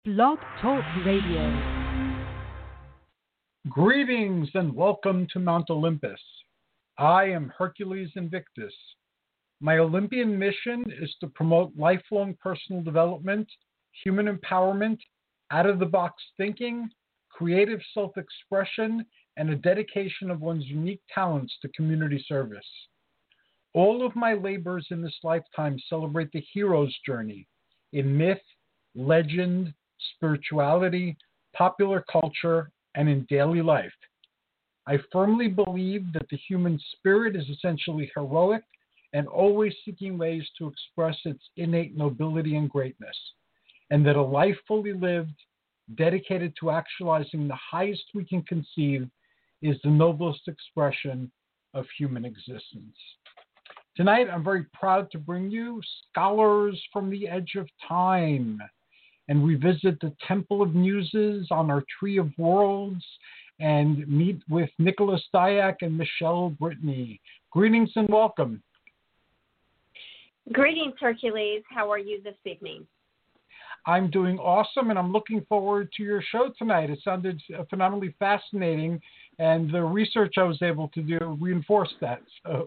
Blog Talk Radio. Greetings and welcome to Mount Olympus. I am Hercules Invictus. My Olympian mission is to promote lifelong personal development, human empowerment, out-of-the-box thinking, creative self-expression, and a dedication of one's unique talents to community service. All of my labors in this lifetime celebrate the hero's journey in myth, legend, spirituality, popular culture, and in daily life. I firmly believe that the human spirit is essentially heroic and always seeking ways to express its innate nobility and greatness, and that a life fully lived, dedicated to actualizing the highest we can conceive, is the noblest expression of human existence. Tonight, I'm very proud to bring you Scholars from the Edge of Time, and we visit the Temple of Muses on our Tree of Worlds and meet with Nicholas Dyack and Michelle Brittany. Greetings and welcome. Greetings, Hercules. How are you this evening? I'm doing awesome, and I'm looking forward to your show tonight. It sounded phenomenally fascinating, and the research I was able to do reinforced that. So.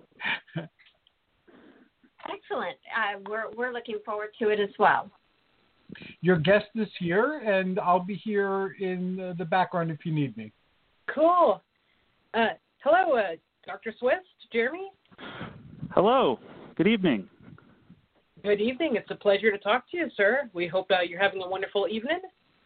Excellent. We're looking forward to it as well. Your guest is here, and I'll be here in the background if you need me. Cool. Hello, Dr. Swift, Jeremy. Hello. Good evening. Good evening. It's a pleasure to talk to you, sir. We hope you're having a wonderful evening.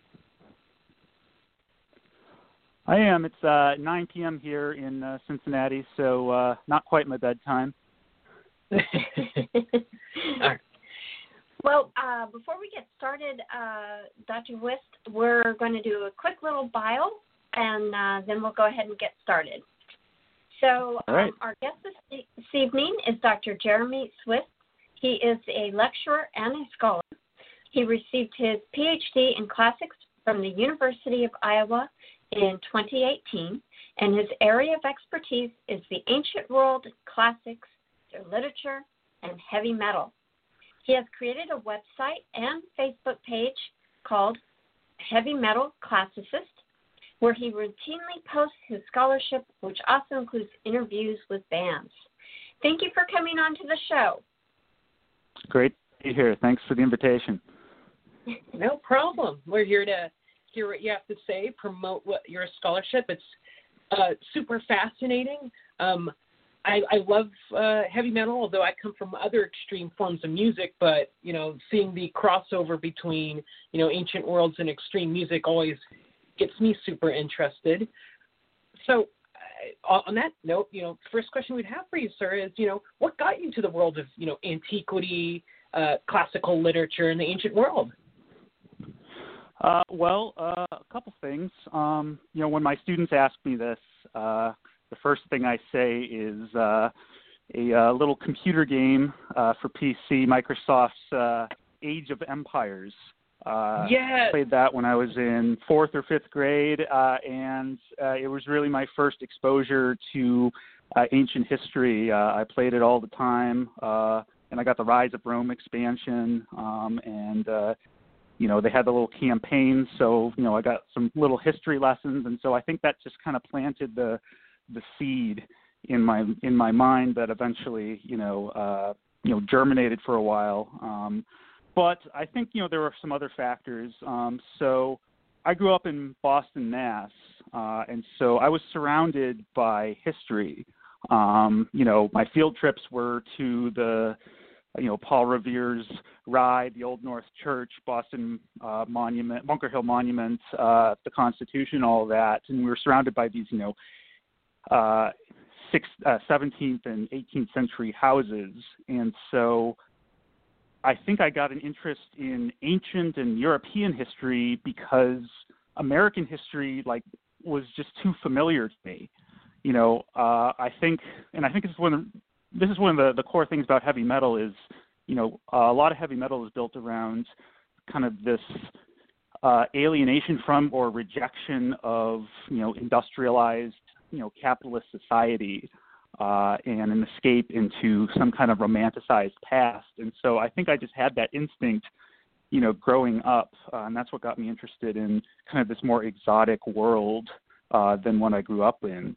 I am. It's 9 p.m. here in Cincinnati, so not quite my bedtime. All right. Well, before we get started, Dr. Wist, we're going to do a quick little bio, and then we'll go ahead and get started. So right. Our guest this evening is Dr. Jeremy Swift. He is a lecturer and a scholar. He received his PhD in classics from the University of Iowa in 2018, and his area of expertise is the ancient world, classics, their literature, and heavy metal. He has created a website and Facebook page called Heavy Metal Classicist, where he routinely posts his scholarship, which also includes interviews with bands. Thank you for coming on to the show. Great to be here. Thanks for the invitation. No problem. We're here to hear what you have to say, promote what your scholarship. It's super fascinating. I love heavy metal, although I come from other extreme forms of music, but, seeing the crossover between, ancient worlds and extreme music always gets me super interested. So on that note, first question we'd have for you, sir, is, what got you to the world of, antiquity, classical literature, and the ancient world? A couple things. When my students ask me this, the first thing I say is a little computer game for PC, Microsoft's Age of Empires. Yes. I played that when I was in 4th or 5th grade, and it was really my first exposure to ancient history. I played it all the time, and I got the Rise of Rome expansion, and they had the little campaigns, so, I got some little history lessons, and so I think that just kind of planted the seed in my mind that eventually germinated for a while. But I think there were some other factors. So I grew up in Boston, Mass, and so I was surrounded by history. My field trips were to the Paul Revere's Ride, the Old North Church, Boston Monument, Bunker Hill Monument, the Constitution, all of that, and we were surrounded by these 17th and 18th century houses. And so I think I got an interest in ancient and European history because American history was just too familiar to me. I think this is one of the core things about heavy metal is, a lot of heavy metal is built around kind of this alienation from or rejection of, industrialized, capitalist society, and an escape into some kind of romanticized past. And so I think I just had that instinct growing up, and that's what got me interested in kind of this more exotic world than one I grew up in.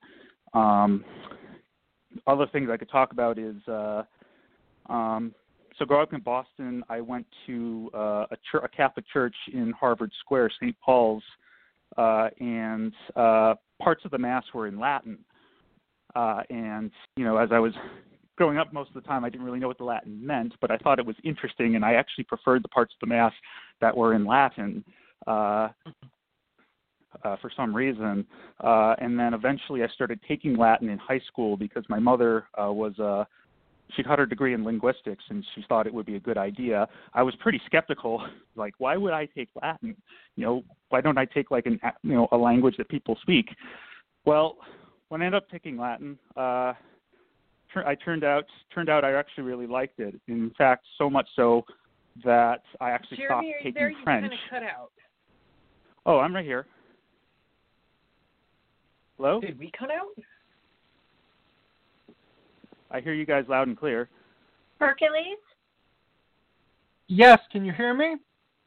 Other things I could talk about is, so growing up in Boston, I went to a Catholic church in Harvard Square, St. Paul's, and parts of the Mass were in Latin. And, as I was growing up, most of the time I didn't really know what the Latin meant, but I thought it was interesting, and I actually preferred the parts of the Mass that were in Latin for some reason. And then eventually I started taking Latin in high school because my mother she got her degree in linguistics, and she thought it would be a good idea. I was pretty skeptical, like, why would I take Latin? Why don't I take like a language that people speak? Well, when I ended up taking Latin, turned out I actually really liked it. In fact, so much so that I actually stopped taking there, you French. kind of cut out. Oh, I'm right here. Hello? Did we cut out? I hear you guys loud and clear. Hercules? Yes, can you hear me?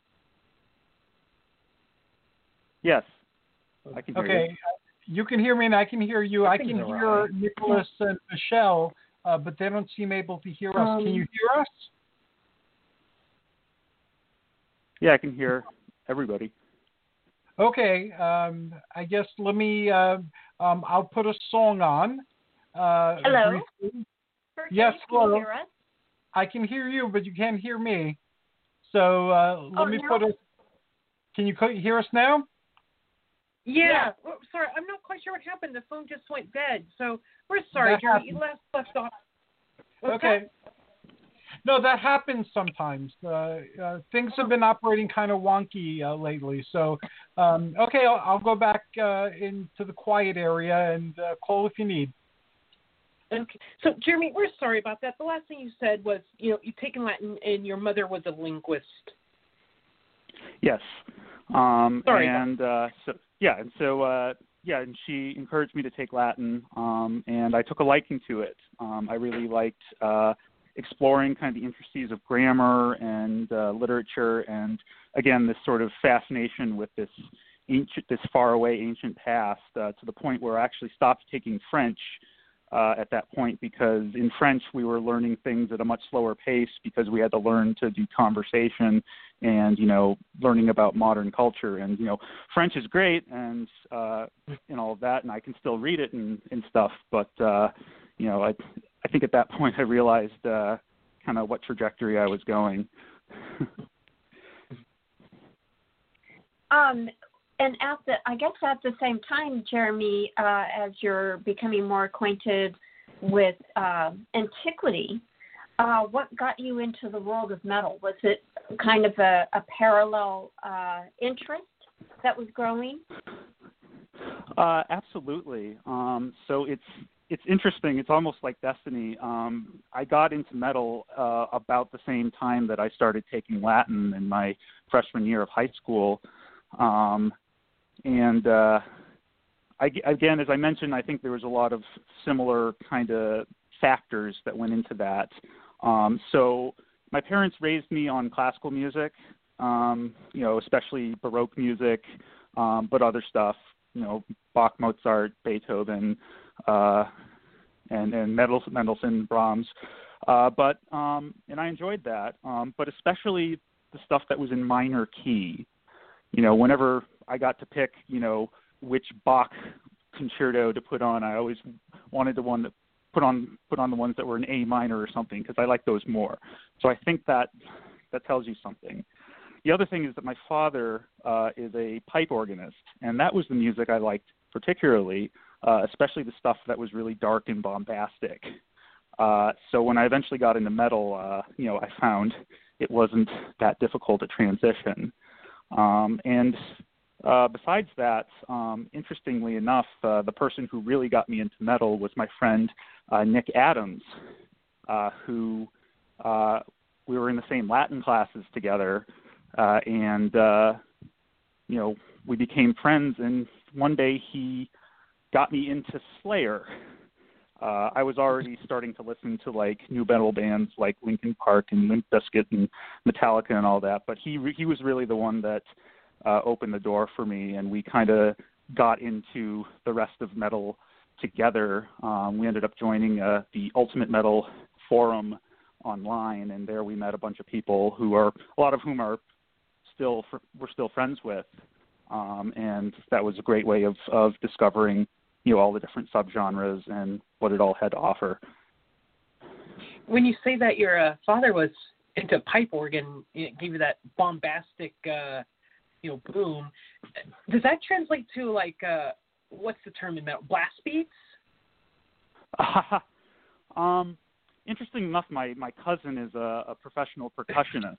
Yes, I can hear you. Okay, you can hear me and I can hear you. I can hear Nicholas and Michelle, but they don't seem able to hear us. Can you hear us? Yeah, I can hear everybody. Okay, I guess let me, I'll put a song on. Hello? Briefly. Hercules, Yes, can hello. you hear us? I can hear you, but you can't hear me. So let me put a, can you hear us now? Yeah. Oh, sorry, I'm not quite sure what happened. The phone just went dead. So we're sorry, Jeremy. You left off. Okay. No, that happens sometimes. Things have been operating kind of wonky lately. So, okay, I'll go back into the quiet area and call if you need. Okay. So, Jeremy, we're sorry about that. The last thing you said was, you've taken Latin and your mother was a linguist. Yes. Sorry. And and she encouraged me to take Latin, and I took a liking to it. I really liked exploring kind of the intricacies of grammar and literature, and again, this sort of fascination with this faraway ancient past, to the point where I actually stopped taking French at that point, because in French we were learning things at a much slower pace because we had to learn to do conversation and, learning about modern culture. And, French is great and all of that, and I can still read it and stuff. But, I think at that point I realized kind of what trajectory I was going. And at the same time, Jeremy, as you're becoming more acquainted with antiquity, what got you into the world of metal? Was it kind of a parallel interest that was growing? Absolutely. So it's interesting. It's almost like destiny. I got into metal about the same time that I started taking Latin in my freshman year of high school. Again, as I mentioned, I think there was a lot of similar kind of factors that went into that. So my parents raised me on classical music, especially Baroque music, but other stuff, Bach, Mozart, Beethoven, and Mendelssohn, Brahms. And I enjoyed that, but especially the stuff that was in minor key. Whenever I got to pick, which Bach concerto to put on, I always wanted the one that put on the ones that were in A minor or something, because I like those more. So I think that tells you something. The other thing is that my father is a pipe organist, and that was the music I liked particularly, especially the stuff that was really dark and bombastic. So when I eventually got into metal, I found it wasn't that difficult to transition. Besides that, interestingly enough, the person who really got me into metal was my friend Nick Adams, who we were in the same Latin classes together, and we became friends. And one day he got me into Slayer, I was already starting to listen to like new metal bands like Linkin Park and Limp Bizkit and Metallica and all that. But he was really the one that opened the door for me, and we kind of got into the rest of metal together. We ended up joining the Ultimate Metal forum online, and there we met a bunch of people a lot of whom we're still friends with, and that was a great way of discovering all the different subgenres and what it all had to offer. When you say that your father was into pipe organ, it gave you that bombastic boom, does that translate to like what's the term in metal, blast beats? Interesting enough, my cousin is a professional percussionist,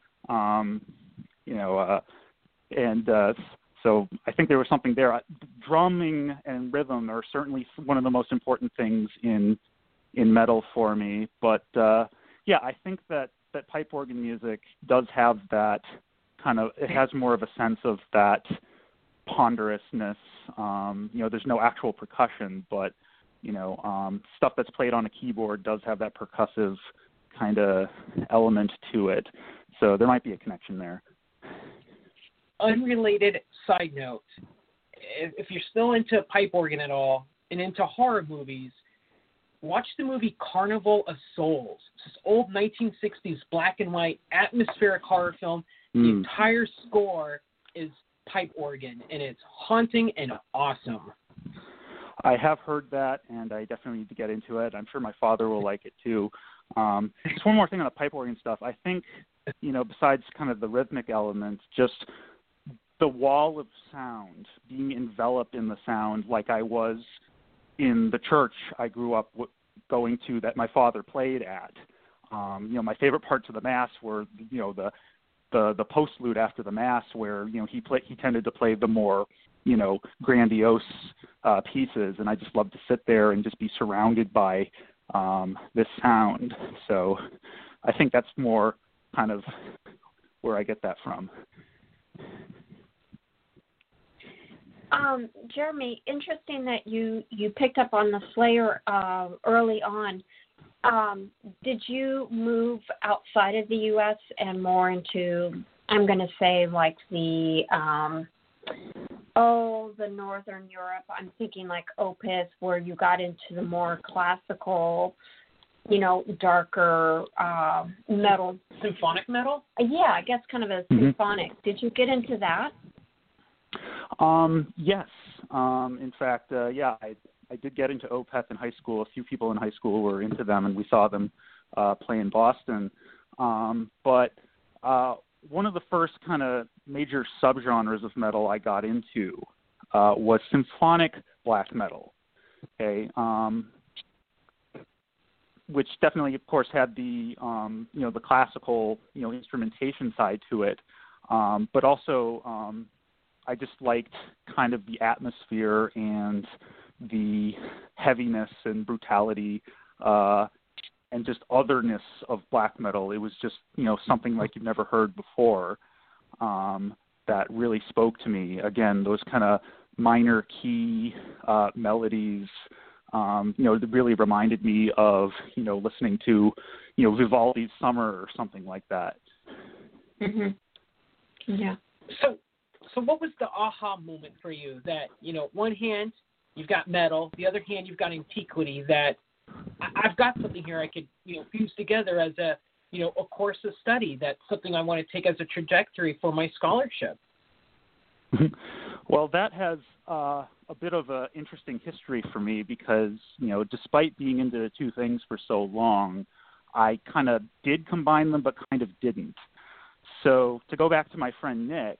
so I think there was something there. Drumming and rhythm are certainly one of the most important things in metal for me. But I think that pipe organ music does have that kind of. It has more of a sense of that ponderousness. There's no actual percussion, but stuff that's played on a keyboard does have that percussive kind of element to it. So there might be a connection there. Unrelated side note, if you're still into pipe organ at all and into horror movies, watch the movie Carnival of Souls. It's this old 1960s black and white atmospheric horror film. The entire score is pipe organ, and it's haunting and awesome. I have heard that, and I definitely need to get into it. I'm sure my father will like it too. Just one more thing on the pipe organ stuff. I think, besides kind of the rhythmic element, just the wall of sound, being enveloped in the sound like I was in the church I grew up going to that my father played at. My favorite parts of the Mass were, the postlude after the Mass where, he tended to play the more, grandiose pieces, and I just love to sit there and just be surrounded by this sound. So I think that's more kind of where I get that from. Jeremy, interesting that you picked up on the Slayer early on. Did you move outside of the U.S. and more into, I'm going to say, like the Northern Europe? I'm thinking like Opeth, where you got into the more classical, darker metal. Symphonic metal? Yeah, I guess kind of a symphonic. Did you get into that? Yes. In fact, I did get into Opeth in high school. A few people in high school were into them, and we saw them play in Boston. But one of the first kind of major subgenres of metal I got into was symphonic black metal. Okay, which definitely, of course, had the the classical instrumentation side to it, but also I just liked kind of the atmosphere and the heaviness and brutality and just otherness of black metal. It was just, something like you've never heard before that really spoke to me. Again, those kind of minor key melodies, that really reminded me of, listening to, Vivaldi's Summer or something like that. Mm-hmm. Yeah. So what was the aha moment for you that, one hand you've got metal, the other hand you've got antiquity, that I've got something here I could, fuse together as a course of study. That's something I want to take as a trajectory for my scholarship. Well, that has a bit of an interesting history for me because, despite being into the two things for so long, I kind of did combine them but kind of didn't. So to go back to my friend Nick,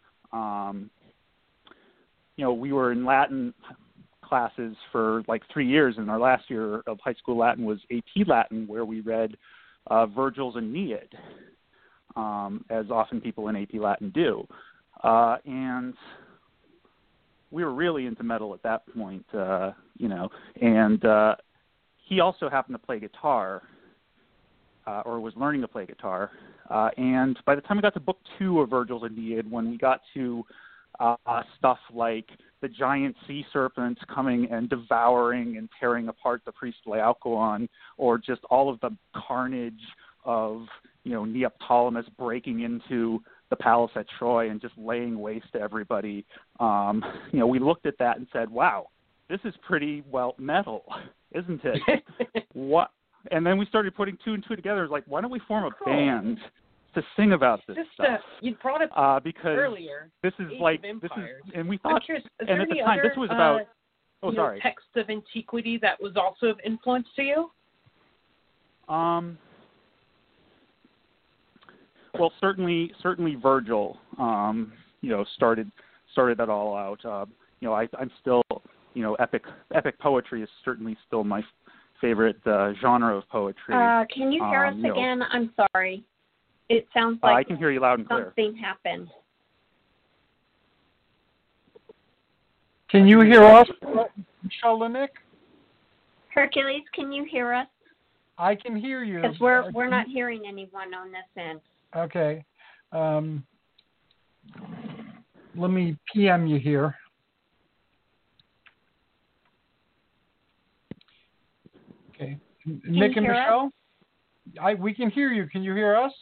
we were in Latin classes for like 3 years, and our last year of high school Latin was AP Latin, where we read Virgil's Aeneid, as often people in AP Latin do. And we were really into metal at that point, and he also happened to play guitar, or was learning to play guitar. And by the time we got to book 2 of Virgil's Aeneid, when we got to stuff like the giant sea serpents coming and devouring and tearing apart the priest Laocoon, or just all of the carnage of, Neoptolemus breaking into the palace at Troy and just laying waste to everybody. We looked at that and said, wow, this is pretty metal, isn't it? What? And then we started putting two and two together. It was like, why don't we form a band to sing about this stuff? You brought up because earlier. This is and we thought, curious, and at the time, this was about. Sorry. Texts of antiquity that was also of influence to you. Well, certainly Virgil, started that all out. I'm still, epic poetry is certainly still my favorite genre of poetry. Can you hear us again? I'm sorry. It sounds like I can hear you loud and clear. Something happened. Can you hear us, Michelle Linick? Hercules, can you hear us? I can hear you. Because we're not hearing anyone on this end. Okay. Let me PM you here. Okay. Nick and Michelle? We can hear you. Can you hear us?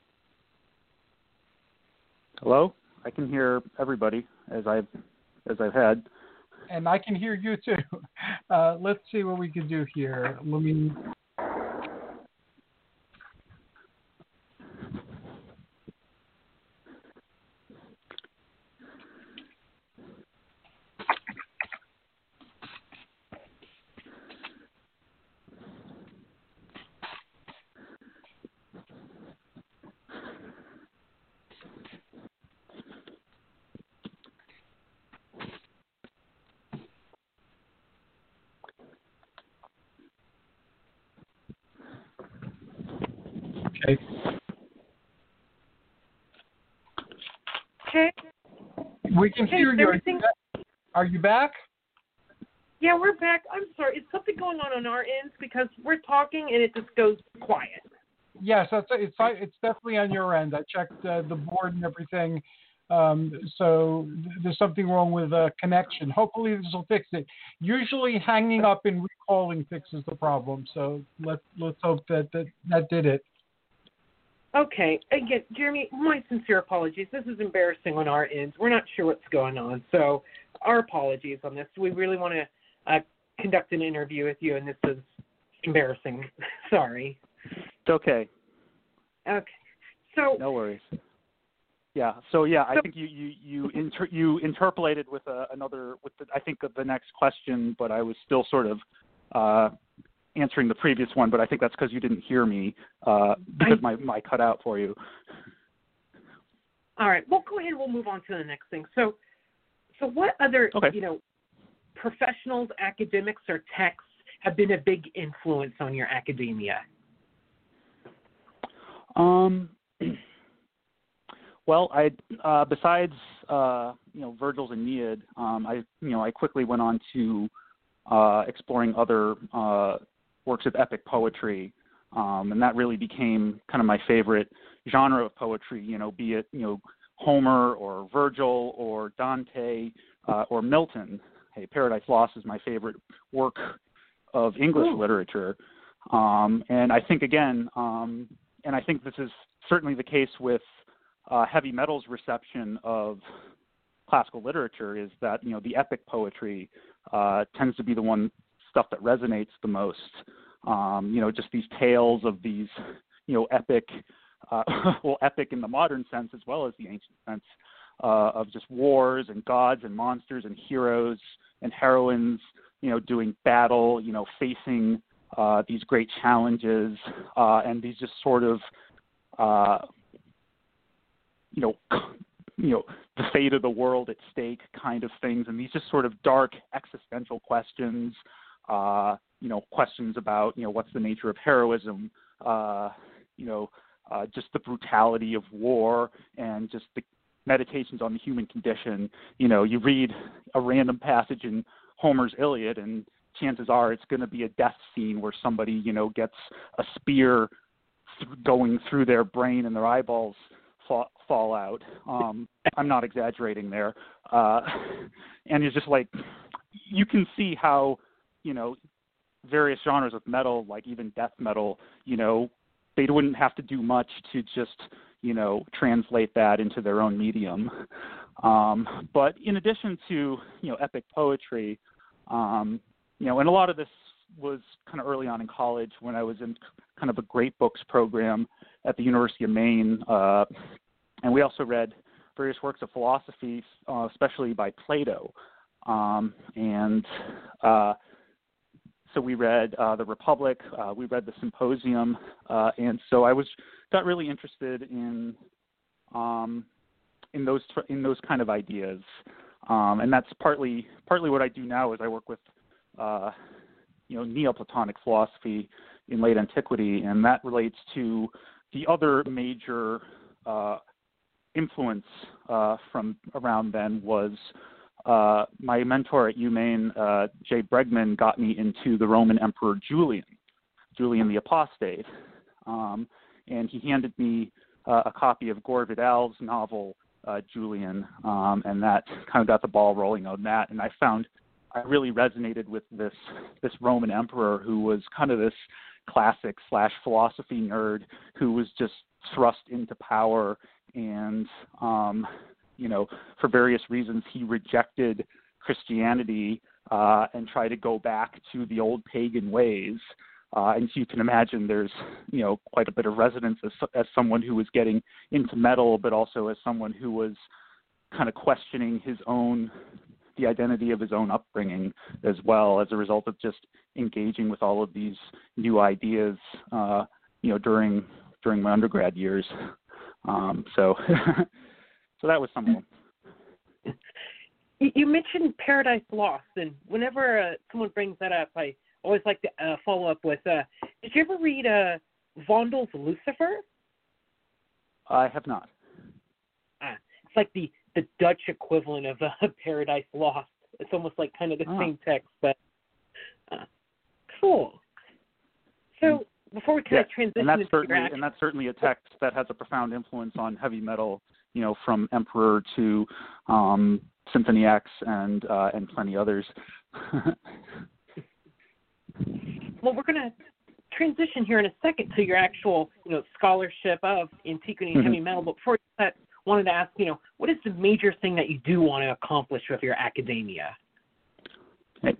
Hello? I can hear everybody as I've had. And I can hear you too. Let's see what we can do here. Let me. Okay. We can hear you. Are you back? Yeah, we're back. I'm sorry. Is something going on our ends? Because we're talking and it just goes quiet. Yes, it's definitely on your end. I checked the board and everything. So there's something wrong with connection. Hopefully this will fix it. Usually hanging up and recalling fixes the problem. So let's hope that did it. Okay. Again, Jeremy, my sincere apologies. This is embarrassing on our ends. We're not sure what's going on. So our apologies on this. We really want to conduct an interview with you, and this is embarrassing. Sorry. It's okay. Okay. So no worries. Yeah. So yeah, I think you interpolated with I think the next question, but I was still sort of answering the previous one, but I think that's because you didn't hear me because my cut out for you. All right. Well, go ahead. We'll move on to the next thing. So what other professionals, academics, or texts have been a big influence on your academia? Well, besides Virgil's Aeneid, I quickly went on to exploring other works of epic poetry, and that really became kind of my favorite genre of poetry. Be it Homer or Virgil or Dante or Milton. Hey, Paradise Lost is my favorite work of English literature, and I think and I think this is certainly the case with heavy metal's reception of classical literature, is that the epic poetry tends to be the one stuff that resonates the most. Just these tales of these epic, epic in the modern sense as well as the ancient sense, of just wars and gods and monsters and heroes and heroines, doing battle, facing these great challenges, and these just sort of the fate of the world at stake kind of things, and these just sort of dark existential questions, questions about, what's the nature of heroism, just the brutality of war, and just the meditations on the human condition. You read a random passage in Homer's Iliad, and chances are it's going to be a death scene where somebody, gets a spear going through their brain and their eyeballs fall out. I'm not exaggerating there. And it's just like, you can see how, various genres of metal, like even death metal, they wouldn't have to do much to just, translate that into their own medium. But in addition to, epic poetry, and a lot of this was kind of early on in college when I was in kind of a great books program at the University of Maine. And we also read various works of philosophy, especially by Plato. So we read The Republic, we read The Symposium, and so I got really interested in those kind of ideas, and that's partly what I do now. Is I work with Neoplatonic philosophy in late antiquity, and that relates to the other major influence from around then was my mentor at UMaine, Jay Bregman, got me into the Roman Emperor Julian the Apostate, and he handed me a copy of Gore Vidal's novel Julian, and that kind of got the ball rolling on that. And I really resonated with this Roman emperor who was kind of this classic / philosophy nerd who was just thrust into power, and for various reasons he rejected Christianity and tried to go back to the old pagan ways. And so you can imagine there's quite a bit of resonance as someone who was getting into metal, but also as someone who was kind of questioning the identity of his own upbringing as well, as a result of just engaging with all of these new ideas, during my undergrad years. So that was some of them. You mentioned Paradise Lost, and whenever someone brings that up, I always like to follow up with, did you ever read Vondel's Lucifer? I have not. It's like the Dutch equivalent of Paradise Lost. It's almost like kind of the same text, but cool. So before we kind of transition and that's certainly a text that has a profound influence on heavy metal, from Emperor to Symphony X and plenty others. Well, we're going to transition here in a second to your actual, scholarship of antiquity and heavy metal. But before that, I wanted to ask, what is the major thing that you do want to accomplish with your academia? Okay.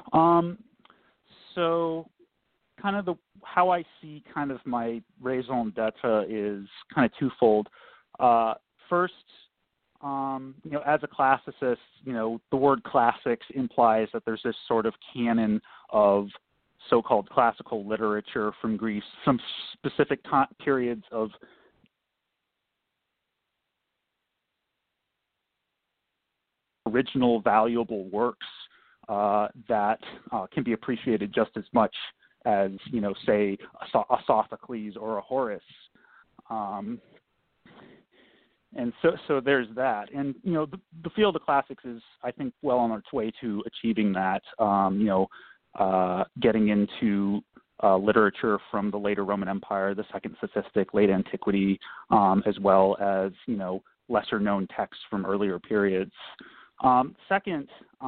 So kind of how I see kind of my raison d'etre is kind of twofold. First, as a classicist, the word classics implies that there's this sort of canon of so-called classical literature from Greece, some specific periods of original valuable works that can be appreciated just as much as, say, a Sophocles or a Horace. And so there's that. And, the field of classics is, I think, well on its way to achieving that, getting into literature from the later Roman Empire, the Second Sophistic, late antiquity, as well as, lesser known texts from earlier periods. Second,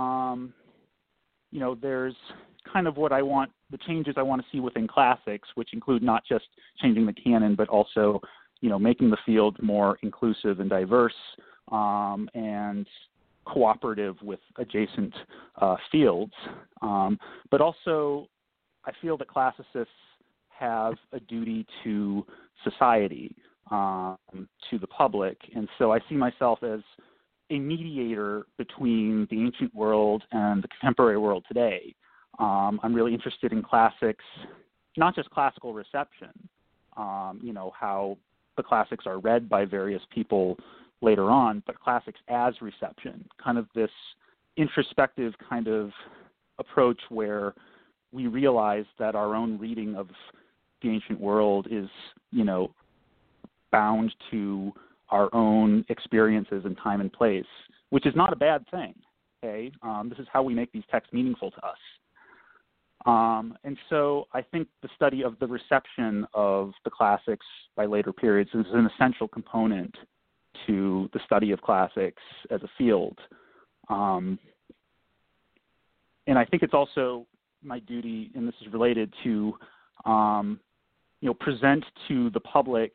there's kind of the changes I want to see within classics, which include not just changing the canon, but also making the field more inclusive and diverse, and cooperative with adjacent fields. But also, I feel that classicists have a duty to society, to the public. And so I see myself as a mediator between the ancient world and the contemporary world today. I'm really interested in classics, not just classical reception, how the classics are read by various people later on, but classics as reception, kind of this introspective kind of approach where we realize that our own reading of the ancient world is, bound to our own experiences in time and place, which is not a bad thing. Okay, this is how we make these texts meaningful to us. And so I think the study of the reception of the classics by later periods is an essential component to the study of classics as a field. And I think it's also my duty, and this is related to, present to the public,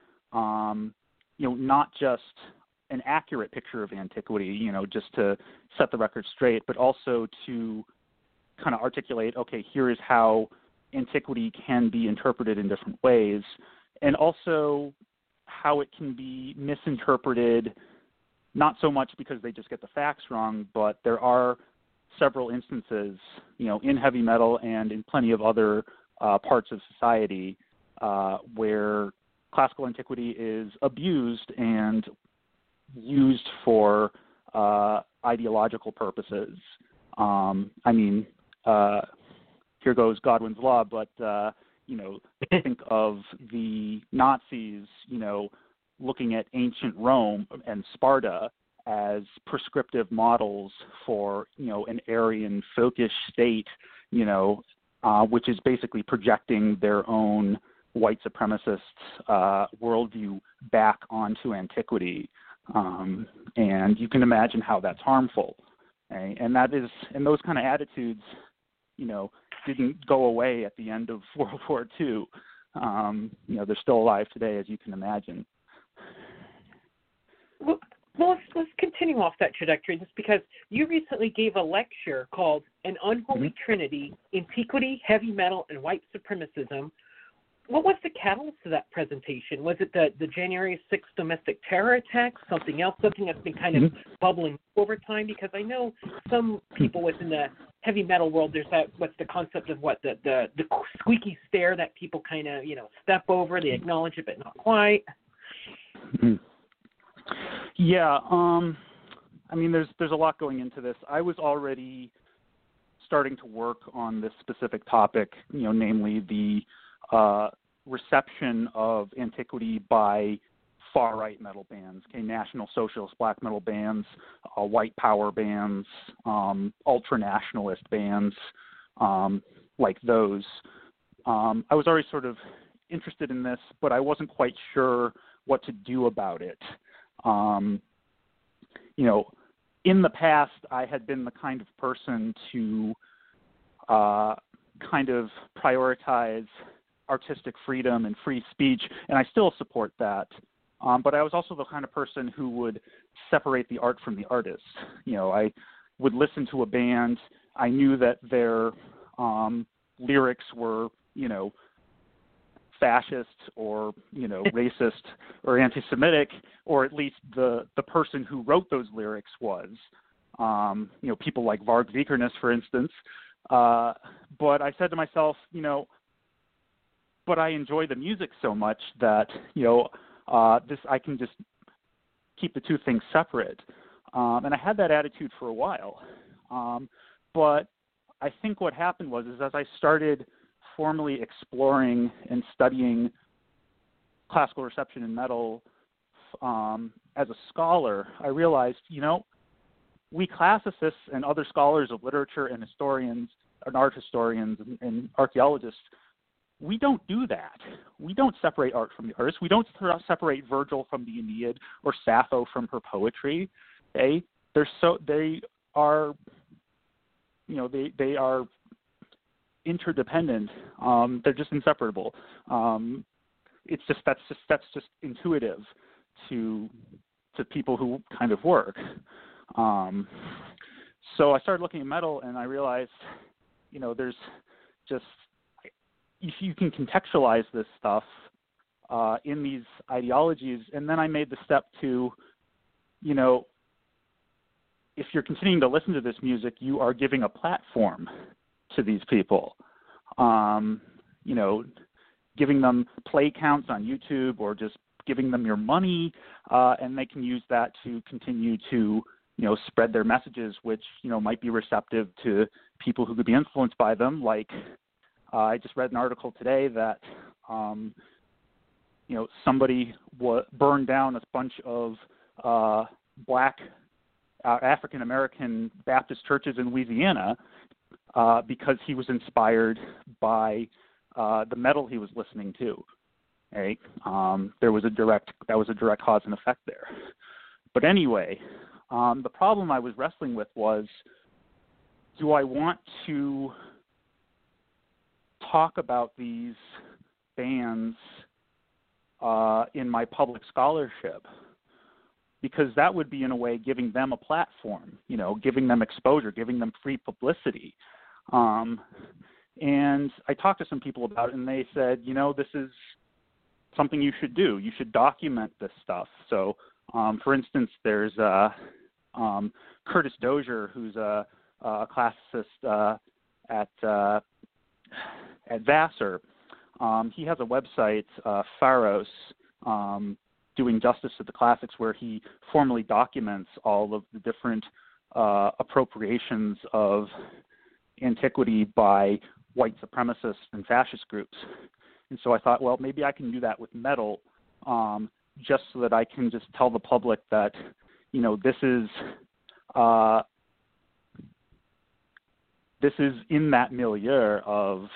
not just an accurate picture of antiquity, just to set the record straight, but also to kind of articulate, okay, here is how antiquity can be interpreted in different ways, and also how it can be misinterpreted, not so much because they just get the facts wrong, but there are several instances, in heavy metal and in plenty of other parts of society where classical antiquity is abused and used for ideological purposes. Here goes Godwin's Law, but, think of the Nazis, looking at ancient Rome and Sparta as prescriptive models for, an Aryan folkish state, which is basically projecting their own white supremacist worldview back onto antiquity. And you can imagine how that's harmful. Okay? And those kind of attitudes, didn't go away at the end of World War II. They're still alive today, as you can imagine. Well, let's continue off that trajectory, just because you recently gave a lecture called An Unholy Trinity, Antiquity, Heavy Metal, and White Supremacism. What was the catalyst of that presentation? Was it the January 6th domestic terror attacks, something else, something that's been kind of bubbling over time? Because I know some people within the heavy metal world, there's what's the concept of the squeaky stair that people kind of, step over, they acknowledge it, but not quite. Yeah, there's a lot going into this. I was already starting to work on this specific topic, namely the reception of antiquity by far-right metal bands, National Socialist black metal bands, white power bands, ultra-nationalist bands, like those. I was already sort of interested in this, but I wasn't quite sure what to do about it. In the past, I had been the kind of person to kind of prioritize artistic freedom and free speech, and I still support that. But I was also the kind of person who would separate the art from the artist. I would listen to a band. I knew that their lyrics were, fascist or, racist or anti-Semitic, or at least the person who wrote those lyrics was. People like Varg Vikernes, for instance. But I said to myself, but I enjoy the music so much that, I can just keep the two things separate. And I had that attitude for a while. But I think what happened was as I started formally exploring and studying classical reception in metal as a scholar, I realized, we classicists and other scholars of literature and historians and art historians and archaeologists, we don't do that. We don't separate art from the artist. We don't separate Virgil from the Aeneid or Sappho from her poetry. They are interdependent. They're just inseparable. That's just intuitive to people who kind of work. So I started looking at metal, and I realized, there's just, if you can contextualize this stuff in these ideologies, and then I made the step to, if you're continuing to listen to this music, you are giving a platform to these people, giving them play counts on YouTube or just giving them your money, and they can use that to continue to, spread their messages, which, might be receptive to people who could be influenced by them. Like, I just read an article today that, somebody burned down a bunch of black African-American Baptist churches in Louisiana because he was inspired by the metal he was listening to. Right? That was a direct cause and effect there. But anyway, the problem I was wrestling with was, do I want to talk about these bands in my public scholarship? Because that would be, in a way, giving them a platform, giving them exposure, giving them free publicity. And I talked to some people about it, and they said, this is something you should do. You should document this stuff. So, for instance, there's Curtis Dozier, who's a classicist at Vassar. He has a website, Pharos, doing justice to the classics, where he formally documents all of the different appropriations of antiquity by white supremacist and fascist groups. And so I thought, well, maybe I can do that with metal, just so that I can just tell the public that, this is in that milieu of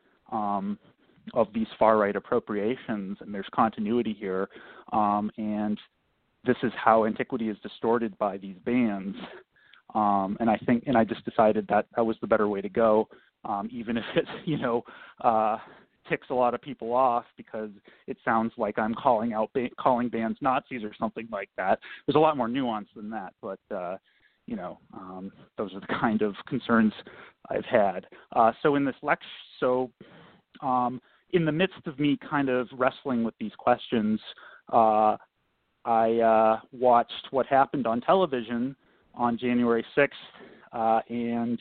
these far-right appropriations, and there's continuity here, and this is how antiquity is distorted by these bands. And I just decided that was the better way to go, even if it, ticks a lot of people off, because it sounds like I'm calling bands Nazis or something like that. There's a lot more nuance than that, but those are the kind of concerns I've had. So in this lecture, in the midst of me kind of wrestling with these questions, I watched what happened on television on January 6th, and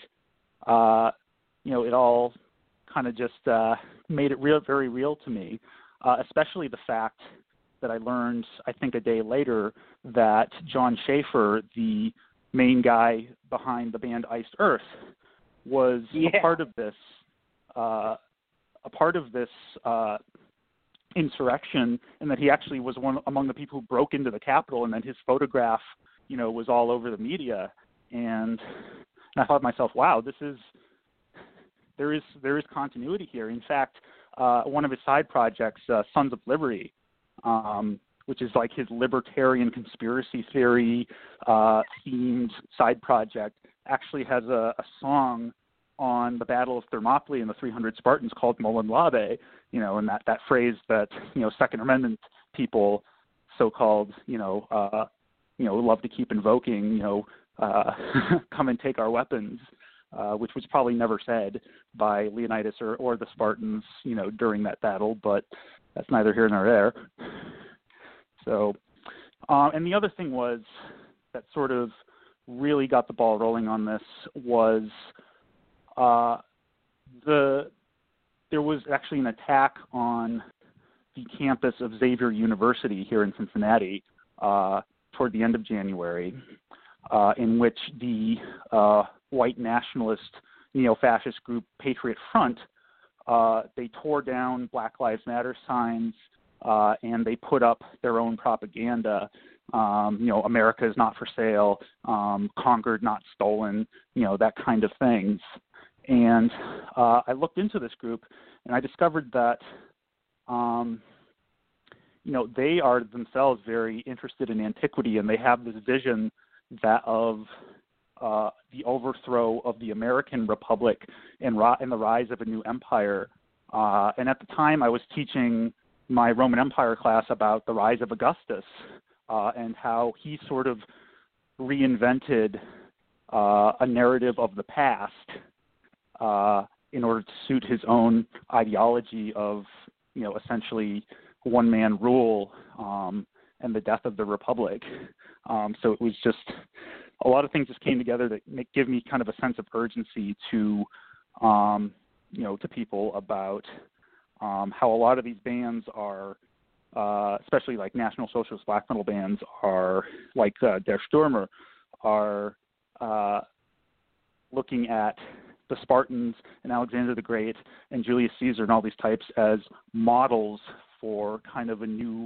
it all kind of just made it very real to me, especially the fact that I learned, I think a day later, that John Schaefer, the main guy behind the band Iced Earth, was a part of this insurrection, and that he actually was one among the people who broke into the Capitol, and then his photograph, was all over the media. And I thought to myself, wow, there is continuity here. In fact, one of his side projects, Sons of Liberty, which is like his libertarian conspiracy theory themed side project, actually has a song on the Battle of Thermopylae and the 300 Spartans called Molon Labe, and that phrase that, Second Amendment people, so-called, love to keep invoking, come and take our weapons, which was probably never said by Leonidas or the Spartans, during that battle, but that's neither here nor there. So, and the other thing was that sort of really got the ball rolling on this was there was actually an attack on the campus of Xavier University here in Cincinnati toward the end of January, in which the white nationalist neo-fascist group Patriot Front, they tore down Black Lives Matter signs, and they put up their own propaganda. America is not for sale, conquered, not stolen, that kind of things. And I looked into this group, and I discovered that, they are themselves very interested in antiquity, and they have this vision that of the overthrow of the American Republic and the rise of a new empire. And at the time, I was teaching my Roman Empire class about the rise of Augustus and how he sort of reinvented a narrative of the past in order to suit his own ideology of, essentially one-man rule and the death of the Republic. So it was just a lot of things just came together that give me kind of a sense of urgency to, to people about how a lot of these bands are, especially like National Socialist black metal bands, are like Der Stürmer, are looking at the Spartans and Alexander the Great and Julius Caesar and all these types as models for kind of a new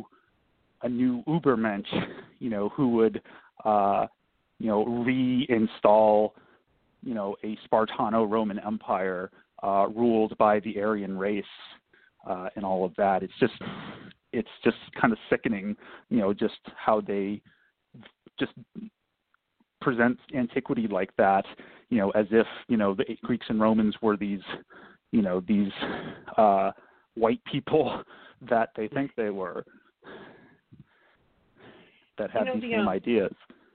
Ubermensch, who would, reinstall a Spartano-Roman Empire ruled by the Aryan race and all of that. It's just kind of sickening, just how they just present antiquity like that, as if, the Greeks and Romans were these white people that they think they were, that had these same ideas.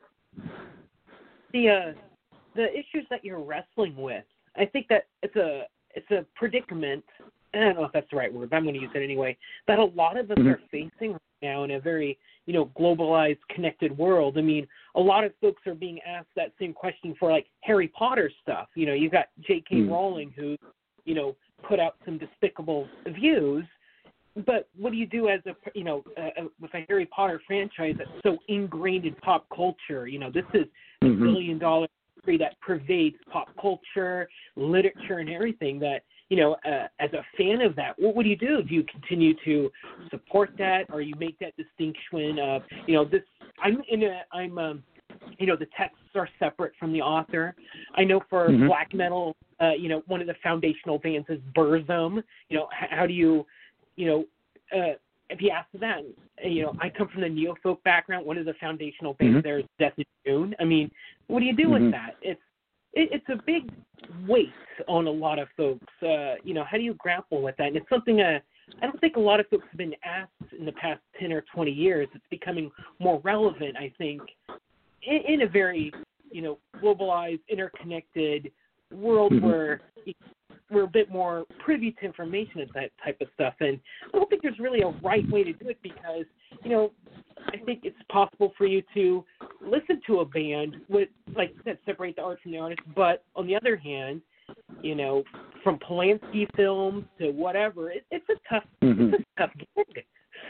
The issues that you're wrestling with, I think that it's a predicament. I don't know if that's the right word, but I'm going to use it anyway, that a lot of us are facing right now in a very, globalized, connected world. I mean, a lot of folks are being asked that same question for, like, Harry Potter stuff. You've got J.K. Rowling who, put out some despicable views, but what do you do as with a Harry Potter franchise that's so ingrained in pop culture? This is a $1 billion industry that pervades pop culture, literature, and everything that, as a fan of that, what do you do? Do you continue to support that, or you make that distinction of, the texts are separate from the author? I know for black metal, one of the foundational bands is Burzum. How do you, if you ask that, I come from the neo-folk background. One of the foundational bands there is Death in June. I mean, what do you do with that? It's a big weight on a lot of folks. How do you grapple with that? And it's something I don't think a lot of folks have been asked in the past 10 or 20 years. It's becoming more relevant, I think, in a very, globalized, interconnected world where we're a bit more privy to information and that type of stuff. And I don't think there's really a right way to do it because, I think it's possible for you to listen to a band with, like that, separate the art from the artist. But on the other hand, from Polanski films to whatever, it's a tough gig.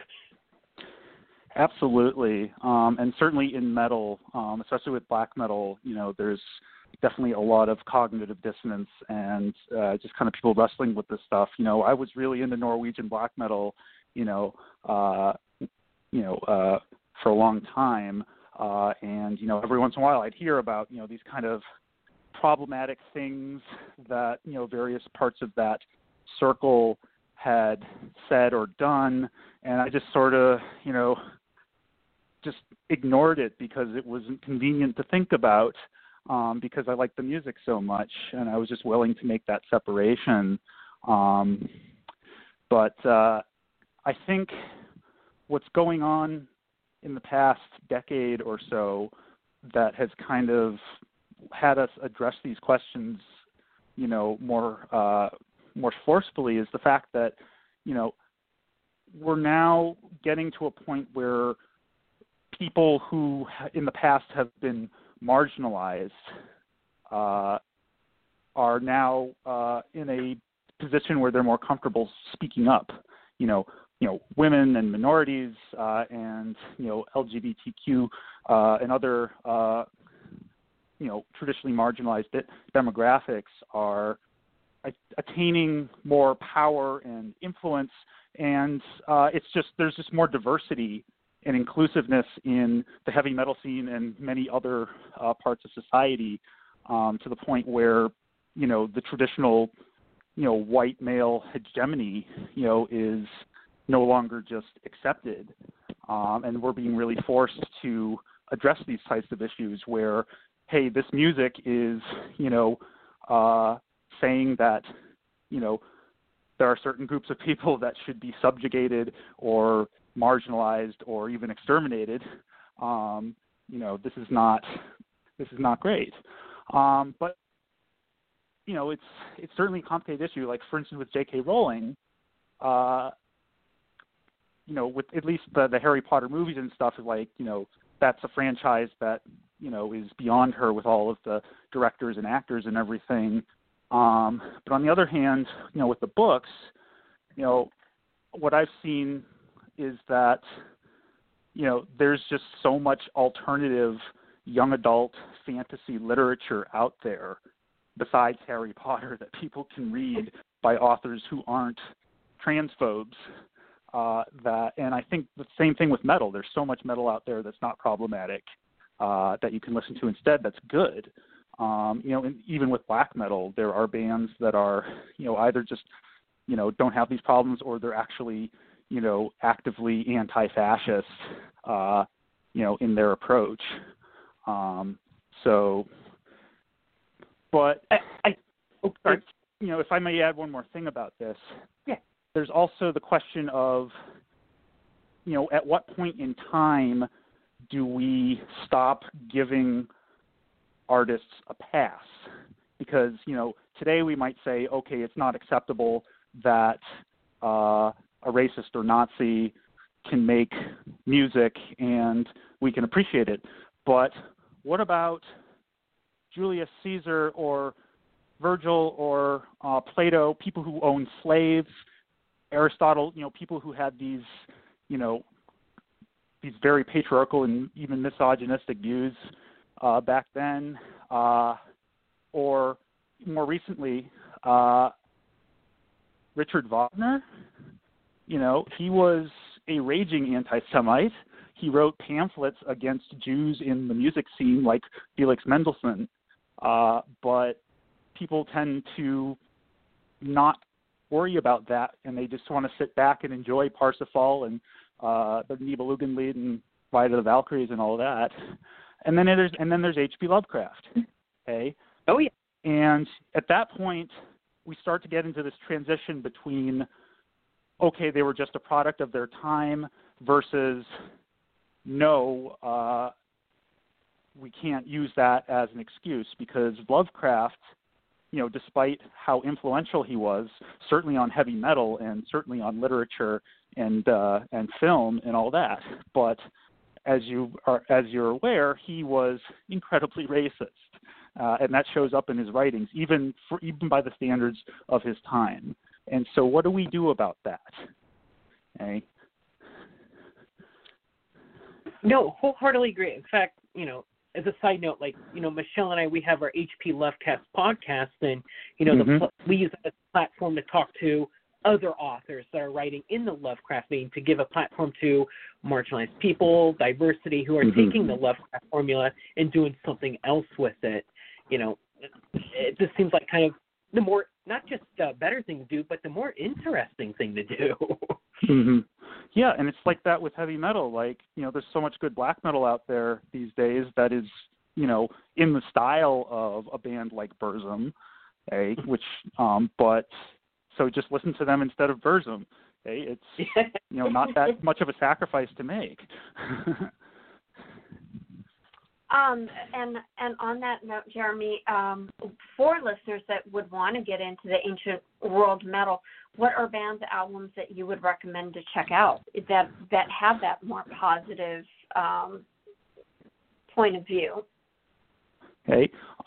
Absolutely. And certainly in metal, especially with black metal, there's definitely a lot of cognitive dissonance and just kind of people wrestling with this stuff. I was really into Norwegian black metal, for a long time. And, every once in a while I'd hear about, these kind of problematic things that, various parts of that circle had said or done. And I just sort of, just ignored it because it wasn't convenient to think about, because I liked the music so much and I was just willing to make that separation. But I think what's going on in the past decade or so that has kind of had us address these questions, more forcefully is the fact that, we're now getting to a point where people who in the past have been marginalized are now in a position where they're more comfortable speaking up. Women and minorities and LGBTQ and other traditionally marginalized demographics are attaining more power and influence, and there's just more diversity and inclusiveness in the heavy metal scene and many other parts of society, to the point where the traditional white male hegemony is no longer just accepted, and we're being really forced to address these types of issues where, hey, this music is saying that there are certain groups of people that should be subjugated or marginalized or even exterminated. This is not great. But it's certainly a complicated issue. Like, for instance, with J.K. Rowling, with at least the Harry Potter movies and stuff, like, that's a franchise that, is beyond her with all of the directors and actors and everything. But on the other hand, with the books, what I've seen is that, there's just so much alternative young adult fantasy literature out there besides Harry Potter that people can read by authors who aren't transphobes. And I think the same thing with metal. There's so much metal out there that's not problematic, that you can listen to instead that's good. And even with black metal, there are bands that are, either just, don't have these problems, or they're actually, actively anti-fascist, in their approach. But if I may add one more thing about this, there's also the question of, at what point in time do we stop giving artists a pass? Because, today we might say, okay, it's not acceptable that a racist or Nazi can make music and we can appreciate it. But what about Julius Caesar or Virgil or Plato, people who owned slaves, Aristotle, people who had these very patriarchal and even misogynistic views back then, or more recently, Richard Wagner. He was a raging anti-Semite. He wrote pamphlets against Jews in the music scene, like Felix Mendelssohn. But people tend to not worry about that, and they just want to sit back and enjoy Parsifal and the Nibelungenlied and Ride of the Valkyries and all that. And then there's H.P. Lovecraft. Okay. Oh yeah. And at that point, we start to get into this transition between, okay, they were just a product of their time, versus no, we can't use that as an excuse, because Lovecraft, despite how influential he was, certainly on heavy metal and certainly on literature and film and all that, but as you're aware, he was incredibly racist, and that shows up in his writings, even by the standards of his time. And so, what do we do about that? Okay. No, wholeheartedly agree. In fact, as a side note, Michelle and I, we have our HP Lovecast podcast, and, we use it as a platform to talk to other authors that are writing in the Lovecraft vein, to give a platform to marginalized people, diversity, who are taking the Lovecraft formula and doing something else with it. It just seems like kind of the more, not just a better thing to do, but the more interesting thing to do. Yeah, and it's like that with heavy metal. There's so much good black metal out there these days that is, in the style of a band like Burzum, but so just listen to them instead of Burzum. It's, not that much of a sacrifice to make. And on that note, Jeremy, for listeners that would want to get into the ancient world metal, what are bands, albums that you would recommend to check out that have that more positive point of view? Okay.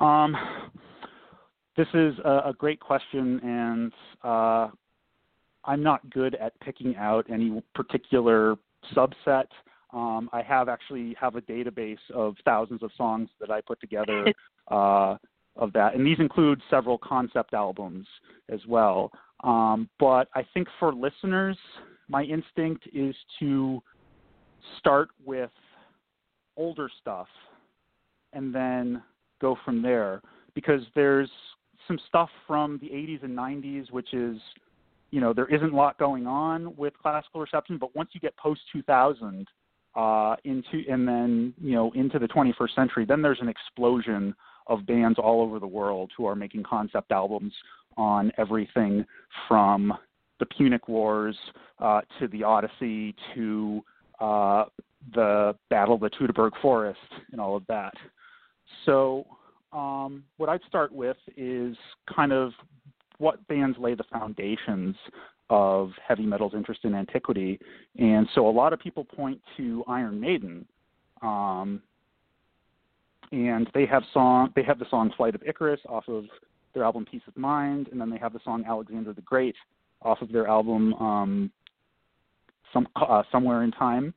This is a great question, and I'm not good at picking out any particular subset. I have a database of thousands of songs that I put together of that, and these include several concept albums as well. But I think for listeners, my instinct is to start with older stuff and then go from there, because there's some stuff from the 80s and 90s, which is, there isn't a lot going on with classical reception, but once you get post-2000, into the 21st century, then there's an explosion of bands all over the world who are making concept albums on everything from the Punic Wars to the Odyssey to the Battle of the Teutoburg Forest and all of that. So what I'd start with is kind of what bands lay the foundations of heavy metal's interest in antiquity. And so a lot of people point to Iron Maiden, and they have the song Flight of Icarus off of their album Peace of Mind, and then they have the song Alexander the Great off of their album Somewhere in Time.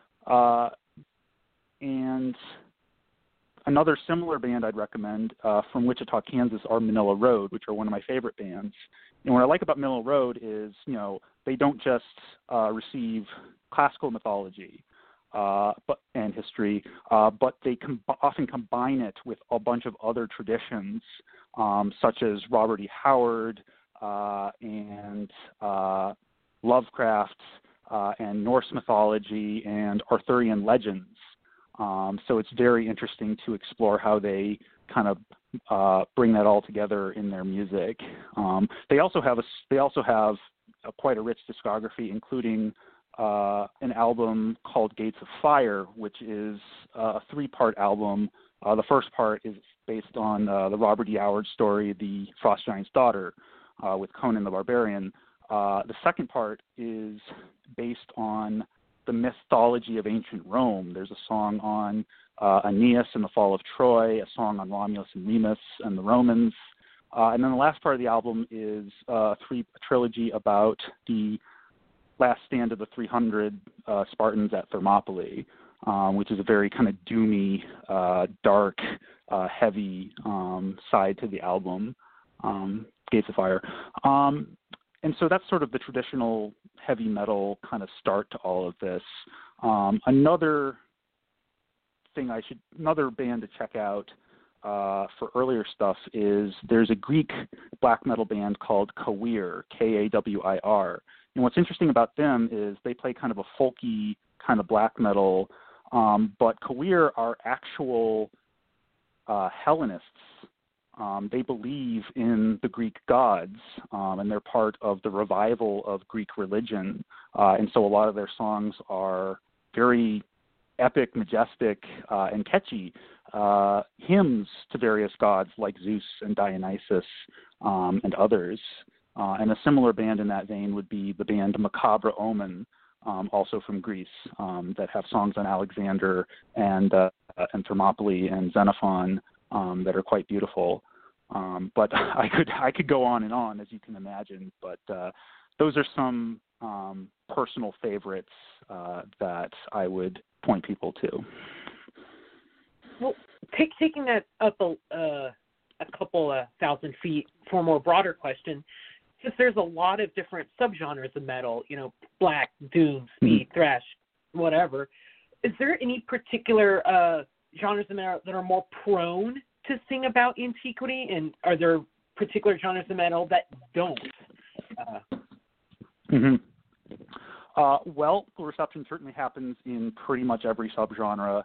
And another similar band I'd recommend from Wichita, Kansas, are Manila Road, which are one of my favorite bands. And what I like about Manila Road is, they don't just receive classical mythology. and history, but they often combine it with a bunch of other traditions, such as Robert E. Howard and Lovecraft and Norse mythology and Arthurian legends. So it's very interesting to explore how they kind of bring that all together in their music. They also have quite a rich discography, including an album called Gates of Fire, which is a 3-part album. The first part is based on the Robert E. Howard story, The Frost Giant's Daughter, with Conan the Barbarian. The second part is based on the mythology of ancient Rome. There's a song on Aeneas and the fall of Troy, a song on Romulus and Remus and the Romans. And then the last part of the album is a trilogy about the last stand of the 300 Spartans at Thermopylae, which is a very kind of doomy, dark, heavy side to the album, Gates of Fire. And so that's sort of the traditional heavy metal kind of start to all of this. Another band to check out for earlier stuff is there's a Greek black metal band called Kawir, Kawir. And what's interesting about them is they play kind of a folky kind of black metal, but Kawir are actual Hellenists. They believe in the Greek gods, and they're part of the revival of Greek religion. And so a lot of their songs are very epic, majestic, and catchy hymns to various gods like Zeus and Dionysus and others. And a similar band in that vein would be the band Macabre Omen, also from Greece, that have songs on Alexander and Thermopylae and Xenophon that are quite beautiful. But I could go on and on, as you can imagine. But those are some personal favorites that I would point people to. Well, taking that up a couple thousand feet for a more broader question, since there's a lot of different subgenres of metal, black, doom, speed, thrash, whatever, is there any particular genres of metal that are more prone to sing about antiquity, and are there particular genres of metal that don't? Well, the reception certainly happens in pretty much every subgenre,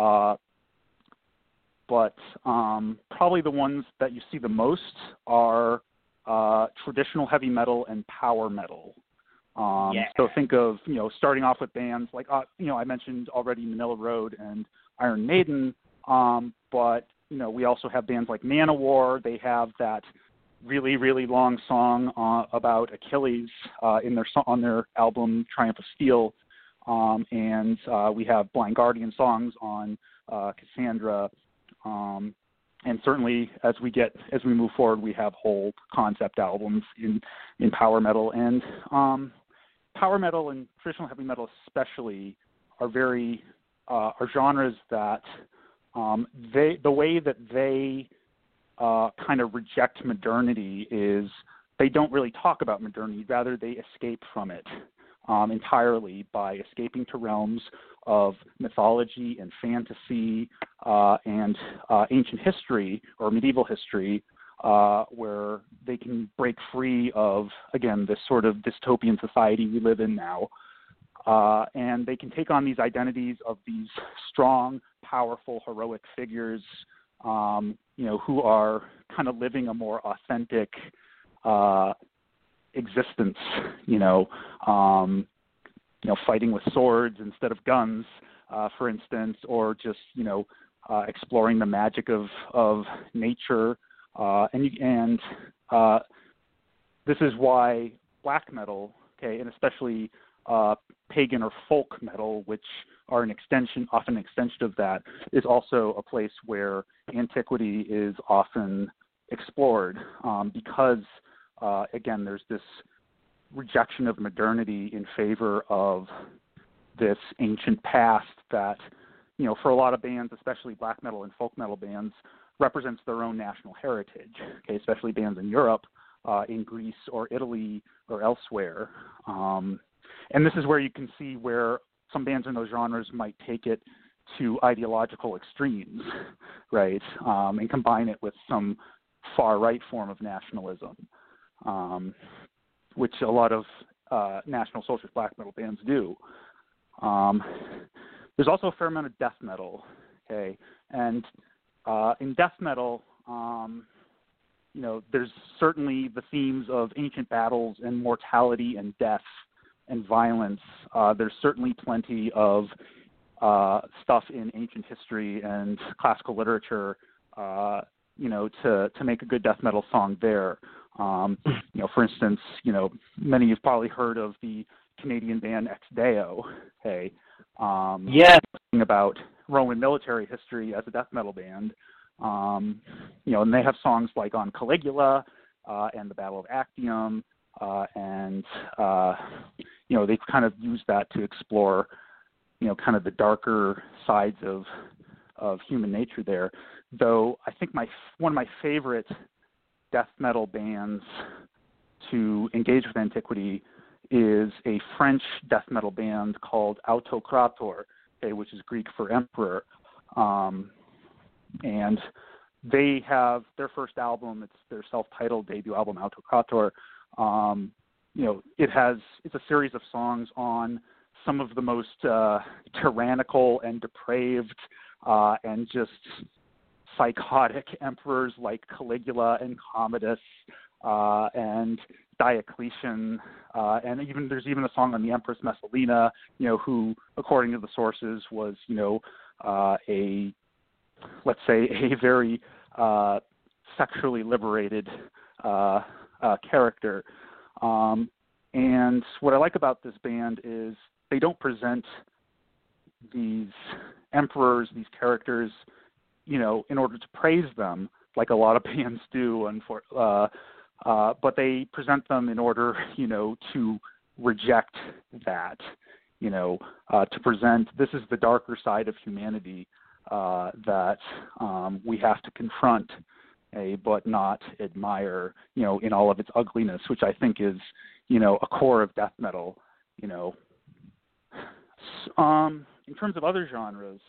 but probably the ones that you see the most are traditional heavy metal and power metal. So think of, starting off with bands like, I mentioned already Manila Road and Iron Maiden, but we also have bands like Manowar. They have that really, really long song about Achilles on their album Triumph of Steel, and we have Blind Guardian songs on Cassandra, and certainly as we move forward, we have whole concept albums in power metal, and power metal and traditional heavy metal especially are genres that the way that they kind of reject modernity is they don't really talk about modernity. Rather, they escape from it entirely by escaping to realms of mythology and fantasy and ancient history or medieval history, where they can break free of, again, this sort of dystopian society we live in now. And they can take on these identities of these strong, powerful, heroic figures, who are kind of living a more authentic existence, fighting with swords instead of guns, for instance, or just, exploring the magic of nature. And this is why black metal, and especially pagan or folk metal, which are often an extension of that, is also a place where antiquity is often explored, because, again, there's this rejection of modernity in favor of this ancient past that, for a lot of bands, especially black metal and folk metal bands, represents their own national heritage, especially bands in Europe, in Greece or Italy or elsewhere. And this is where you can see where some bands in those genres might take it to ideological extremes, right, and combine it with some far-right form of nationalism, which a lot of National Socialist black metal bands do. There's also a fair amount of death metal, okay, and in death metal, there's certainly the themes of ancient battles and mortality and death and violence. There's certainly plenty of stuff in ancient history and classical literature, to make a good death metal song there. For instance, many of you've probably heard of the Canadian band Ex Deo, okay? Yes. About Roman military history as a death metal band. And they have songs like on Caligula and the Battle of Actium, and they've kind of used that to explore, kind of the darker sides of human nature there. Though I think one of my favorite death metal bands to engage with antiquity is a French death metal band called Autokrator, which is Greek for emperor. And they have their first album, it's their self-titled debut album, Autokrator. It's a series of songs on some of the most tyrannical and depraved and just psychotic emperors like Caligula and Commodus and Diocletian, and there's even a song on the Empress Messalina, who, according to the sources, was, a very sexually liberated character. And what I like about this band is they don't present these emperors, these characters, in order to praise them like a lot of bands do, but they present them in order, to reject that, to present this is the darker side of humanity that we have to confront, but not admire, in all of its ugliness, which I think is, a core of death metal, In terms of other genres,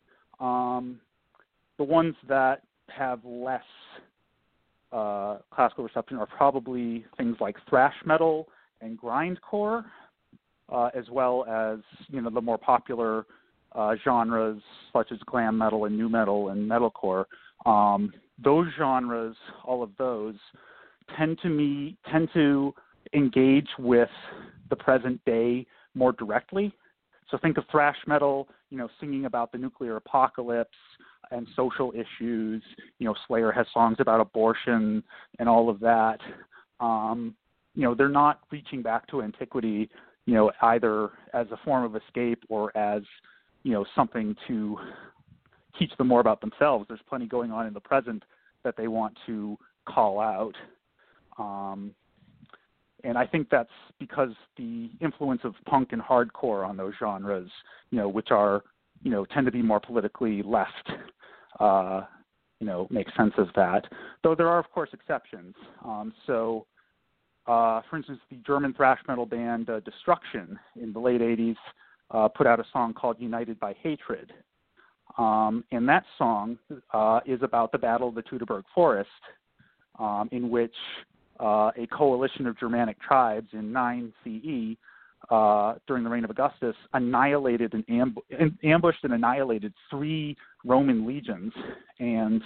the ones that have less classical reception are probably things like thrash metal and grindcore, as well as, the more popular genres such as glam metal and nu metal and metalcore. Those genres, all of those, tend to engage with the present day more directly. So think of thrash metal, singing about the nuclear apocalypse and social issues. Slayer has songs about abortion and all of that. They're not reaching back to antiquity, either as a form of escape or as, something to teach them more about themselves. There's plenty going on in the present that they want to call out. And I think that's because the influence of punk and hardcore on those genres, which are, tend to be more politically left, makes sense of that. Though there are, of course, exceptions. For instance, the German thrash metal band Destruction in the late 80s put out a song called United by Hatred. And that song is about the Battle of the Teutoburg Forest, in which a coalition of Germanic tribes in 9 CE during the reign of Augustus annihilated and ambushed and annihilated 3 Roman legions. And,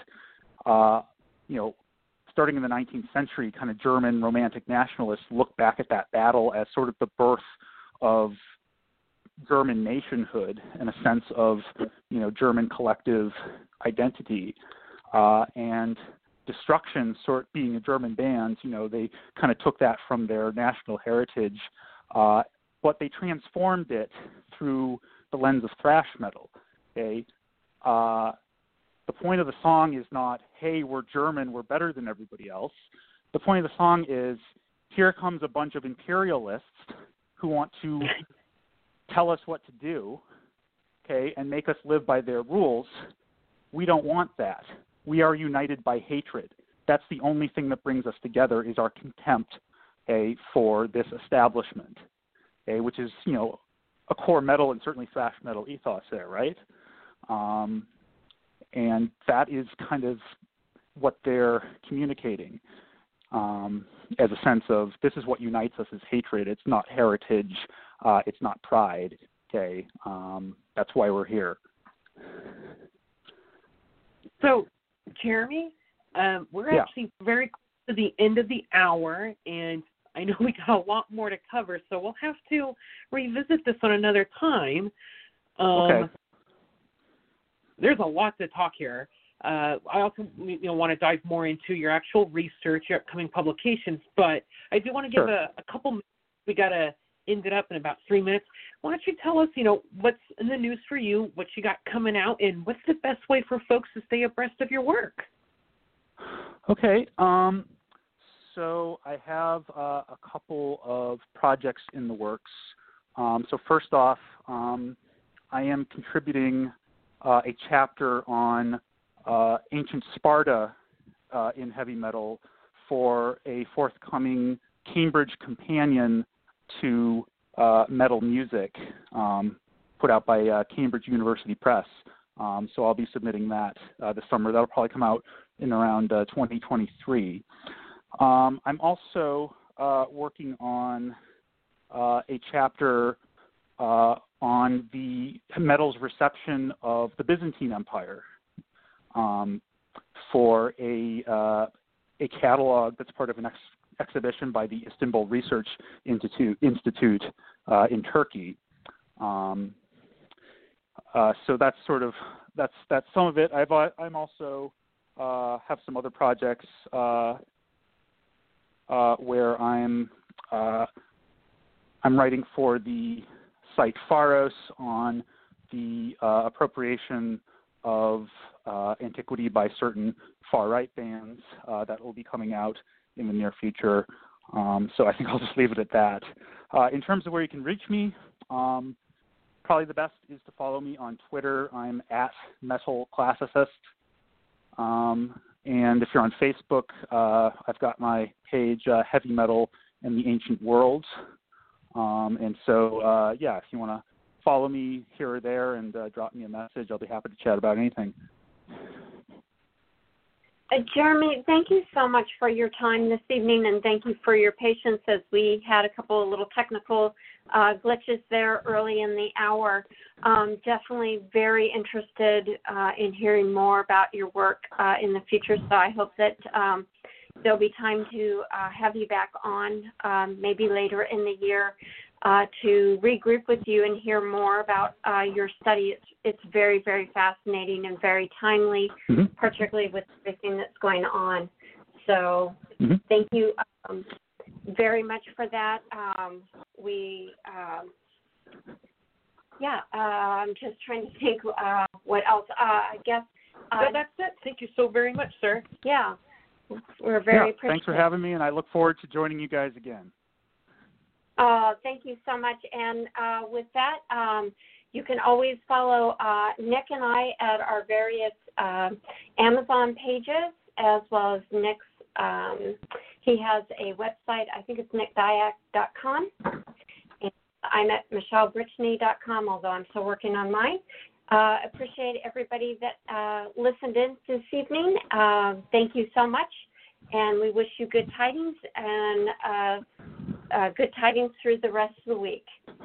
starting in the 19th century, kind of German romantic nationalists look back at that battle as sort of the birth of German nationhood and a sense of, German collective identity. And Destruction, being a German band, they kind of took that from their national heritage, but they transformed it through the lens of thrash metal. Okay, the point of the song is not, hey, we're German, we're better than everybody else. The point of the song is, here comes a bunch of imperialists who want to tell us what to do, okay, and make us live by their rules. We don't want that. We are united by hatred. That's the only thing that brings us together is our contempt, okay, for this establishment, okay, which is, a core metal and certainly thrash metal ethos there, right? And that is kind of what they're communicating, as a sense of this is what unites us as hatred. It's not heritage. It's not pride. Okay, that's why we're here. So, Jeremy, we're actually very close to the end of the hour, and I know we got a lot more to cover, so we'll have to revisit this on another time. Okay. There's a lot to talk here. I also want to dive more into your actual research, your upcoming publications, but I do want to give a couple minutes. We got to end it up in about 3 minutes. Why don't you tell us, what's in the news for you, what you got coming out, and what's the best way for folks to stay abreast of your work? Okay. So I have a couple of projects in the works. So first off, I am contributing a chapter on ancient Sparta in heavy metal for a forthcoming Cambridge companion to metal music put out by Cambridge University Press. So I'll be submitting that this summer. That'll probably come out in around 2023. I'm also working on a chapter on the metal's reception of the Byzantine Empire for a catalog that's part of an exhibition by the Istanbul Research Institute in Turkey. So that's that's some of it. I'm also have some other projects where I'm writing for the site Pharos on the appropriation of antiquity by certain far-right bands that will be coming out in the near future. So I think I'll just leave it at that. In terms of where you can reach me, probably the best is to follow me on Twitter. I'm at Metal Classicist. And if you're on Facebook, I've got my page, Heavy Metal in the Ancient Worlds. And so, if you want to follow me here or there and drop me a message, I'll be happy to chat about anything. Jeremy, thank you so much for your time this evening, and thank you for your patience as we had a couple of little technical glitches there early in the hour. Definitely very interested in hearing more about your work in the future, so I hope that there'll be time to have you back on maybe later in the year to regroup with you and hear more about your study. It's very, very fascinating and very timely, particularly with everything that's going on. So thank you very much for that. I'm just trying to think what else. I guess. That's it. Thank you so very much, sir. Yeah, we're very appreciative. Thanks for having me, and I look forward to joining you guys again. Thank you so much. And with that, you can always follow Nick and I at our various Amazon pages, as well as Nick's. He has a website. I think it's nickdiak.com. And I'm at michellebritchney.com, although I'm still working on mine. Appreciate everybody that listened in this evening. Thank you so much. And we wish you good tidings and good tidings through the rest of the week.